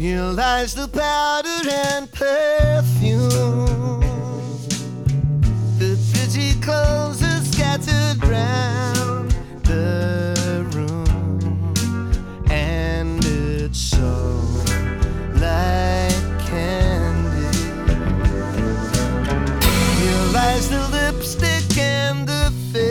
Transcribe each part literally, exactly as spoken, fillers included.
Here lies the powder and perfume. The pretty clothes are scattered round the room, and it's so like candy. Here lies the lipstick and the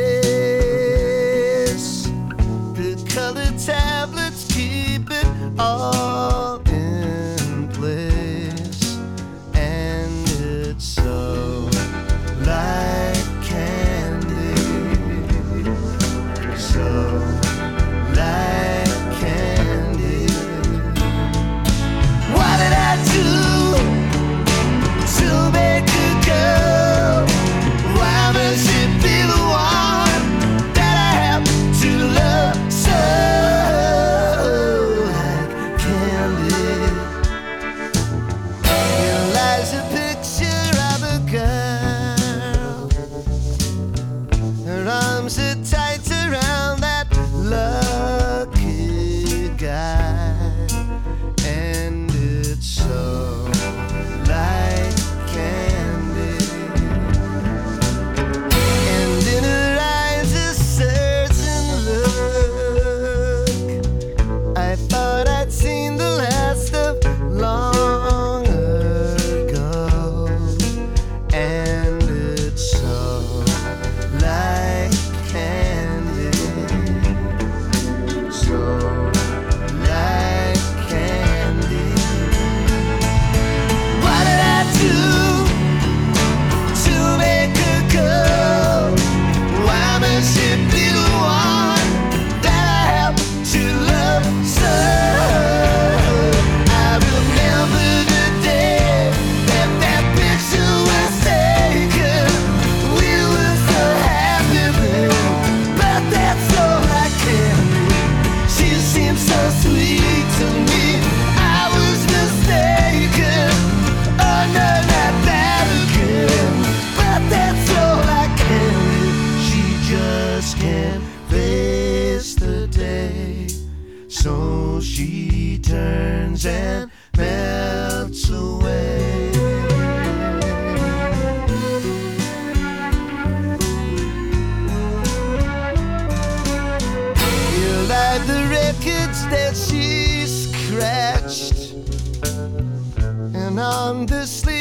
face. The colored tablets keep it all in place, and it's so like candy, so like candy. What did I do to make her go? Why must it be the one that I have to love so like candy? Here lies a picture of a girl. Her arms are tight around that lucky guy, and it's so like candy. And in her eyes a certain look I thought I'd seen the last of long ago, and it's so like candy, so like candy. What did I do to make her go? Why must it be the one that I have to love so? I remember the day that that picture was taken. We were so happy then, but that's all I can. She seemed so sweet to me, I was mistaken. Oh no, not that again, but that's all I can. She just can't face the day, so she turns and melts away. Here lie the records that she scratched, and on the sleeve